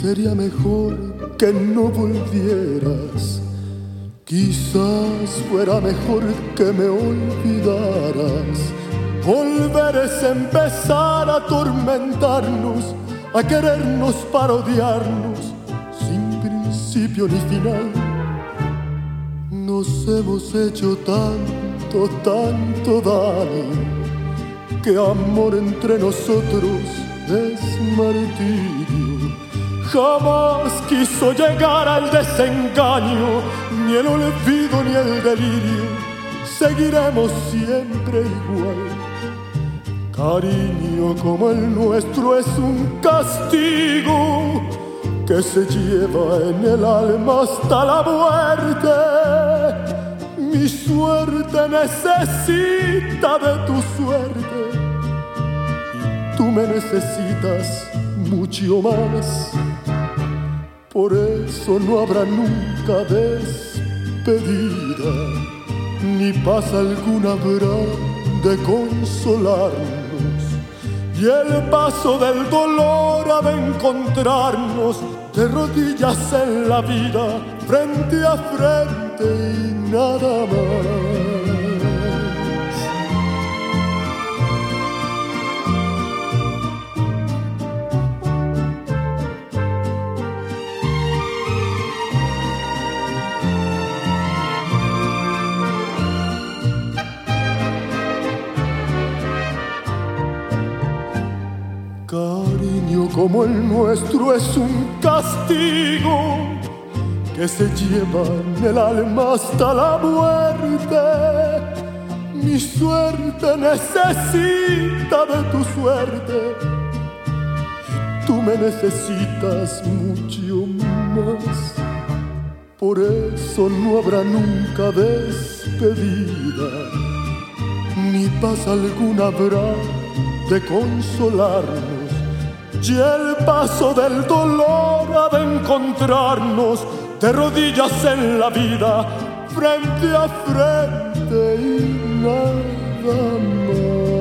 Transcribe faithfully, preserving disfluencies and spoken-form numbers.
sería mejor que no volvieras. Quizás fuera mejor que me olvidaras. Volver es empezar a atormentarnos, a querernos para odiarnos, sin principio ni final. Nos hemos hecho tanto, tanto daño, que amor entre nosotros es martirio. Jamás quiso llegar al desengaño, ni el olvido ni el delirio. Seguiremos siempre igual. Cariño como el nuestro es un castigo que se lleva en el alma hasta la muerte. Mi suerte necesita de tu suerte y tú me necesitas mucho más. Por eso no habrá nunca despedida, ni paz alguna habrá de consolarnos. Y el paso del dolor ha de encontrarnos de rodillas en la vida, frente a frente y nada más. Cariño como el nuestro es un castigo que se lleva en el alma hasta la muerte. Mi suerte necesita de tu suerte y tú me necesitas mucho más. Por eso no habrá nunca despedida, ni paz alguna habrá de consolarnos. Y el paso del dolor ha de encontrarnos de rodillas en la vida, frente a frente y nada más.